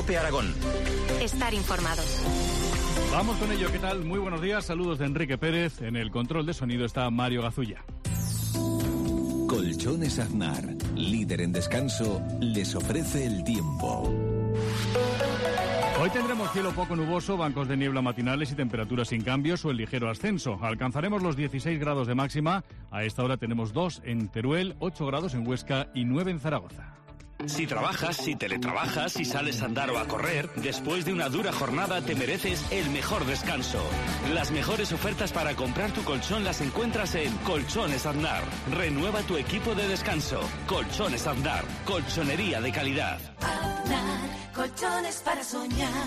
COPE Aragón. Estar informado. Vamos con ello, ¿qué tal? Muy buenos días, saludos de Enrique Pérez. En el control de sonido está Mario Gazulla. Colchones Aznar, líder en descanso, les ofrece el tiempo. Hoy tendremos cielo poco nuboso, bancos de niebla matinales y temperaturas sin cambios o en ligero ascenso. Alcanzaremos los 16 grados de máxima. A esta hora tenemos 2 en Teruel, 8 grados en Huesca y 9 en Zaragoza. Si trabajas, si teletrabajas, si sales a andar o a correr, después de una dura jornada te mereces el mejor descanso. Las mejores ofertas para comprar tu colchón las encuentras en Colchones Aznar. Renueva tu equipo de descanso. Colchones Aznar, colchonería de calidad. Aznar, colchones para soñar.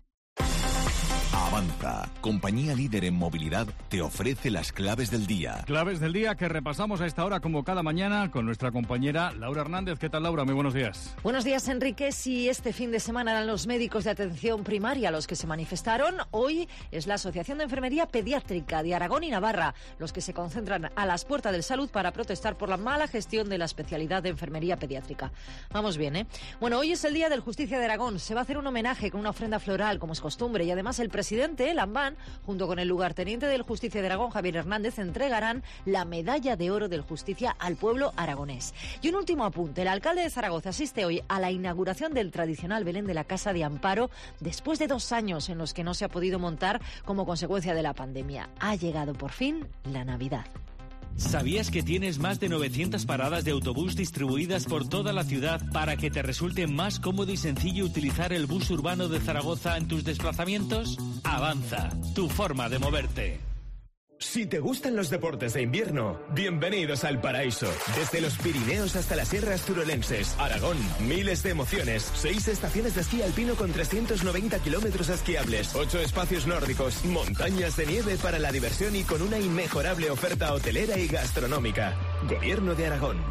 Avanza, compañía líder en movilidad, te ofrece las claves del día. Claves del día que repasamos a esta hora como cada mañana con nuestra compañera Laura Hernández. ¿Qué tal, Laura? Muy buenos días. Buenos días, Enrique. Si este fin de semana eran los médicos de atención primaria los que se manifestaron, hoy es la Asociación de Enfermería Pediátrica de Aragón y Navarra los que se concentran a las puertas del Salud para protestar por la mala gestión de la especialidad de enfermería pediátrica. Vamos bien, ¿eh? Bueno, hoy es el Día del Justicia de Aragón. Se va a hacer un homenaje con una ofrenda floral, como es costumbre, y además el presidente Lambán, junto con el lugarteniente del Justicia de Aragón, Javier Hernández, entregarán la Medalla de Oro del Justicia al pueblo aragonés. Y un último apunte, el alcalde de Zaragoza asiste hoy a la inauguración del tradicional Belén de la Casa de Amparo después de 2 años en los que no se ha podido montar como consecuencia de la pandemia. Ha llegado por fin la Navidad. ¿Sabías que tienes más de 900 paradas de autobús distribuidas por toda la ciudad para que te resulte más cómodo y sencillo utilizar el bus urbano de Zaragoza en tus desplazamientos? Avanza, tu forma de moverte. Si te gustan los deportes de invierno, bienvenidos al paraíso. Desde los Pirineos hasta las sierras turolenses, Aragón, miles de emociones, 6 estaciones de esquí alpino con 390 kilómetros esquiables, 8 espacios nórdicos, montañas de nieve para la diversión y con una inmejorable oferta hotelera y gastronómica. Gobierno de Aragón.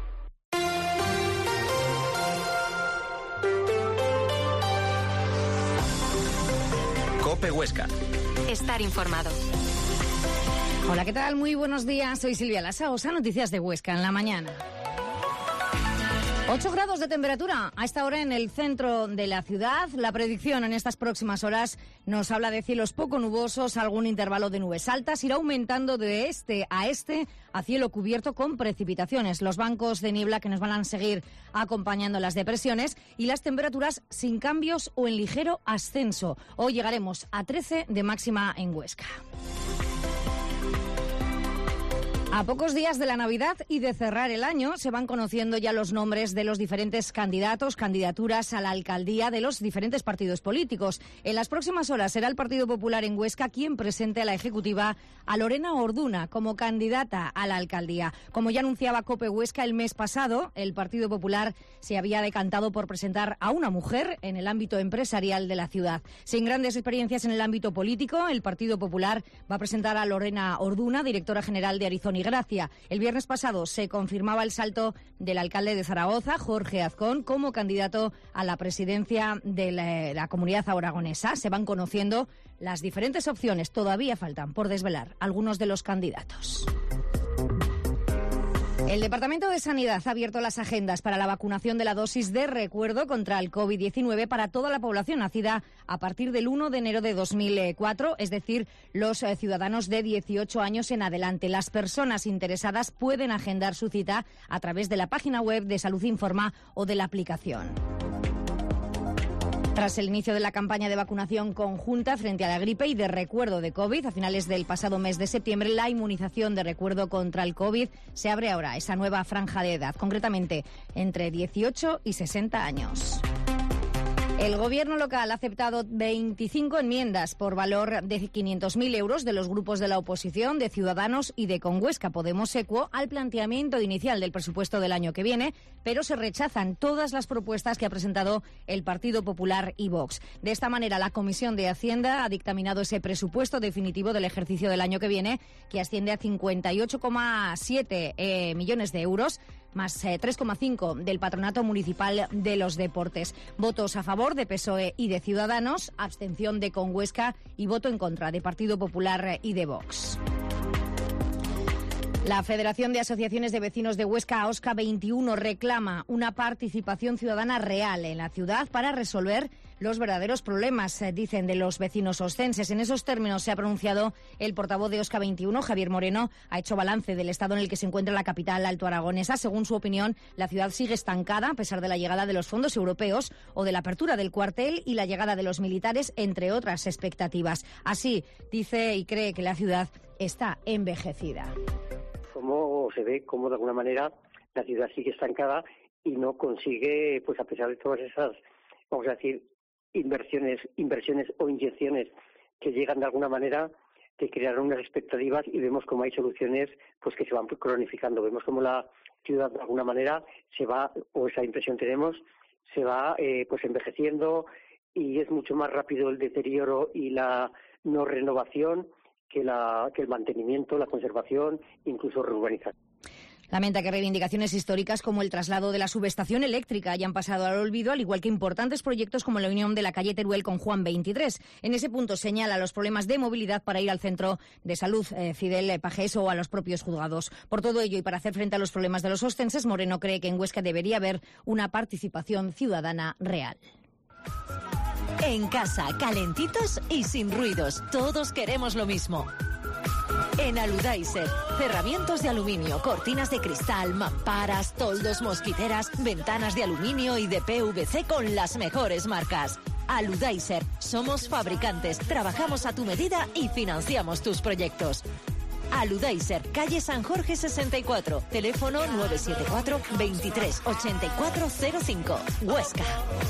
COPE Huesca. Estar informado. Hola, ¿qué tal? Muy buenos días. Soy Silvia Lasaosa, noticias de Huesca en la mañana. 8 grados de temperatura a esta hora en el centro de la ciudad. La predicción en estas próximas horas nos habla de cielos poco nubosos, algún intervalo de nubes altas. Irá aumentando de este a cielo cubierto con precipitaciones. Los bancos de niebla que nos van a seguir acompañando las depresiones y las temperaturas sin cambios o en ligero ascenso. Hoy llegaremos a 13 de máxima en Huesca. A pocos días de la Navidad y de cerrar el año, se van conociendo ya los nombres de los diferentes candidaturas a la alcaldía de los diferentes partidos políticos. En las próximas horas será el Partido Popular en Huesca quien presente a la Ejecutiva a Lorena Orduna como candidata a la alcaldía. Como ya anunciaba COPE Huesca el mes pasado, el Partido Popular se había decantado por presentar a una mujer en el ámbito empresarial de la ciudad. Sin grandes experiencias en el ámbito político, el Partido Popular va a presentar a Lorena Orduna, directora general de Arizona y Gracia. El viernes pasado se confirmaba el salto del alcalde de Zaragoza, Jorge Azcón, como candidato a la presidencia de la comunidad aragonesa. Se van conociendo las diferentes opciones. Todavía faltan por desvelar algunos de los candidatos. El Departamento de Sanidad ha abierto las agendas para la vacunación de la dosis de recuerdo contra el COVID-19 para toda la población nacida a partir del 1 de enero de 2004, es decir, los ciudadanos de 18 años en adelante. Las personas interesadas pueden agendar su cita a través de la página web de Salud Informa o de la aplicación. Tras el inicio de la campaña de vacunación conjunta frente a la gripe y de recuerdo de COVID, a finales del pasado mes de septiembre, la inmunización de recuerdo contra el COVID se abre ahora, esa nueva franja de edad, concretamente entre 18 y 60 años. El Gobierno local ha aceptado 25 enmiendas por valor de 500.000 euros de los grupos de la oposición, de Ciudadanos y de Con Huesca Podemos Equo al planteamiento inicial del presupuesto del año que viene, pero se rechazan todas las propuestas que ha presentado el Partido Popular y Vox. De esta manera, la Comisión de Hacienda ha dictaminado ese presupuesto definitivo del ejercicio del año que viene, que asciende a 58,7 millones de euros, más 3,5 del Patronato Municipal de los Deportes. Votos a favor de PSOE y de Ciudadanos, abstención de Con Huesca y voto en contra de Partido Popular y de Vox. La Federación de Asociaciones de Vecinos de Huesca, AOSCA 21, reclama una participación ciudadana real en la ciudad para resolver los verdaderos problemas, dicen, de los vecinos oscenses. En esos términos se ha pronunciado el portavoz de AOSCA 21, Javier Moreno. Ha hecho balance del estado en el que se encuentra la capital alto aragonesa. Según su opinión, la ciudad sigue estancada a pesar de la llegada de los fondos europeos o de la apertura del cuartel y la llegada de los militares, entre otras expectativas. Así, dice y cree que la ciudad está envejecida. Cómo se ve cómo de alguna manera la ciudad sigue estancada y no consigue, pues a pesar de todas esas, vamos a decir, inversiones o inyecciones que llegan de alguna manera, que crearon unas expectativas, y vemos cómo hay soluciones pues que se van cronificando. Vemos cómo la ciudad de alguna manera se va, o esa impresión tenemos, se va pues envejeciendo, y es mucho más rápido el deterioro y la no renovación que el mantenimiento, la conservación, incluso reurbanización. Lamenta que reivindicaciones históricas como el traslado de la subestación eléctrica hayan pasado al olvido, al igual que importantes proyectos como la unión de la calle Teruel con Juan 23. En ese punto señala los problemas de movilidad para ir al centro de salud Fidel Pajés o a los propios juzgados. Por todo ello y para hacer frente a los problemas de los oscenses, Moreno cree que en Huesca debería haber una participación ciudadana real. En casa, calentitos y sin ruidos. Todos queremos lo mismo. En Aludaiser, cerramientos de aluminio, cortinas de cristal, mamparas, toldos, mosquiteras, ventanas de aluminio y de PVC con las mejores marcas. Aludaiser, somos fabricantes, trabajamos a tu medida y financiamos tus proyectos. Aludaiser, calle San Jorge 64, teléfono 974 23 84 05, Huesca.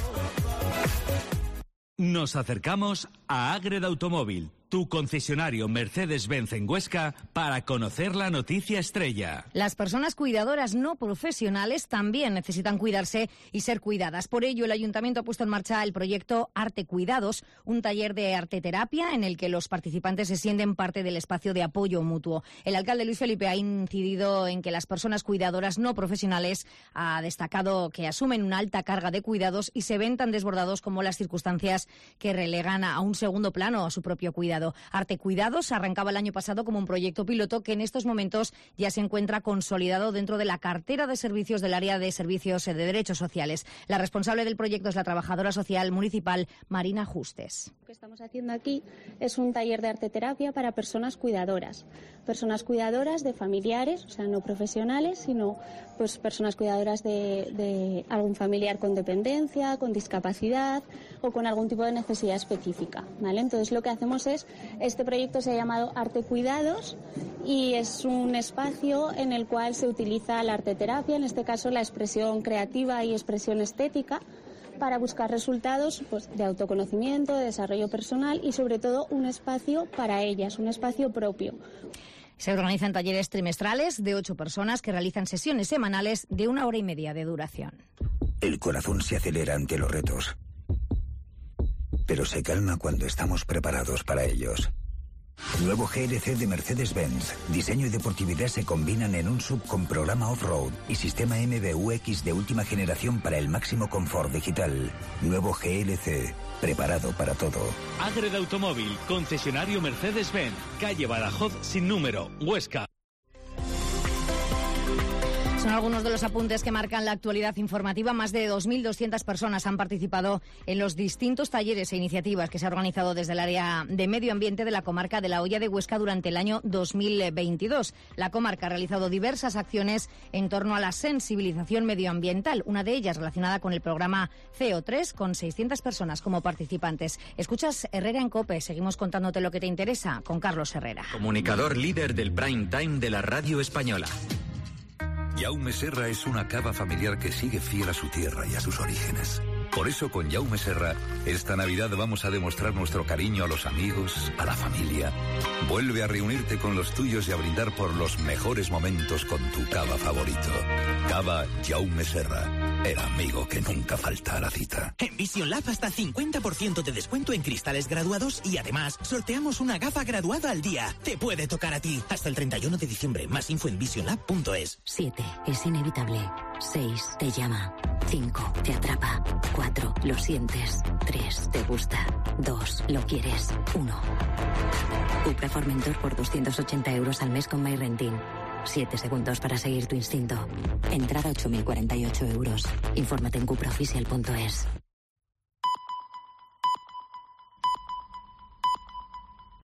Nos acercamos a Ágreda Automóvil, tu concesionario Mercedes-Benz en Huesca, para conocer la noticia estrella. Las personas cuidadoras no profesionales también necesitan cuidarse y ser cuidadas. Por ello, el Ayuntamiento ha puesto en marcha el proyecto Arte Cuidados, un taller de arteterapia en el que los participantes se sienten parte del espacio de apoyo mutuo. El alcalde Luis Felipe ha incidido en que las personas cuidadoras no profesionales ha destacado que asumen una alta carga de cuidados y se ven tan desbordados como las circunstancias que relegan a un segundo plano a su propio cuidado. Arte Cuidados arrancaba el año pasado como un proyecto piloto que en estos momentos ya se encuentra consolidado dentro de la cartera de servicios del área de servicios de derechos sociales. La responsable del proyecto es la trabajadora social municipal Marina Justes. Lo que estamos haciendo aquí es un taller de arteterapia para personas cuidadoras de familiares, o sea, no profesionales, sino pues personas cuidadoras de algún familiar con dependencia, con discapacidad o con algún tipo de necesidad específica, ¿vale? Entonces lo que hacemos es, este proyecto se ha llamado Arte Cuidados y es un espacio en el cual se utiliza la arteterapia, en este caso la expresión creativa y expresión estética, para buscar resultados pues, de autoconocimiento, de desarrollo personal y sobre todo un espacio para ellas, un espacio propio. Se organizan talleres trimestrales de 8 personas que realizan sesiones semanales de 1 hora y media de duración. El corazón se acelera ante los retos, pero se calma cuando estamos preparados para ellos. Nuevo GLC de Mercedes-Benz. Diseño y deportividad se combinan en un SUV con programa off-road y sistema MBUX de última generación para el máximo confort digital. Nuevo GLC, preparado para todo. Ágreda Automóvil, concesionario Mercedes-Benz, calle Badajoz sin número, Huesca. Son algunos de los apuntes que marcan la actualidad informativa. Más de 2.200 personas han participado en los distintos talleres e iniciativas que se ha organizado desde el área de medio ambiente de la comarca de La Hoya de Huesca durante el año 2022. La comarca ha realizado diversas acciones en torno a la sensibilización medioambiental, una de ellas relacionada con el programa CO3, con 600 personas como participantes. Escuchas Herrera en COPE. Seguimos contándote lo que te interesa con Carlos Herrera. Comunicador líder del prime time de la radio española. Jaume Serra es una cava familiar que sigue fiel a su tierra y a sus orígenes. Por eso con Jaume Serra, esta Navidad vamos a demostrar nuestro cariño a los amigos, a la familia. Vuelve a reunirte con los tuyos y a brindar por los mejores momentos con tu cava favorito. Cava Jaume Serra, el amigo que nunca falta a la cita. En Vision Lab hasta 50% de descuento en cristales graduados y además sorteamos una gafa graduada al día. Te puede tocar a ti. Hasta el 31 de diciembre. Más info en visionlab.es. 7. Es inevitable. 6. Te llama. 5. Te atrapa. 4. Lo sientes. 3. Te gusta. 2. Lo quieres. 1. Cupra Formentor por 280 € al mes con MyRenting. 7 segundos para seguir tu instinto. Entrada 8.048 euros. Infórmate en cupraoficial.es.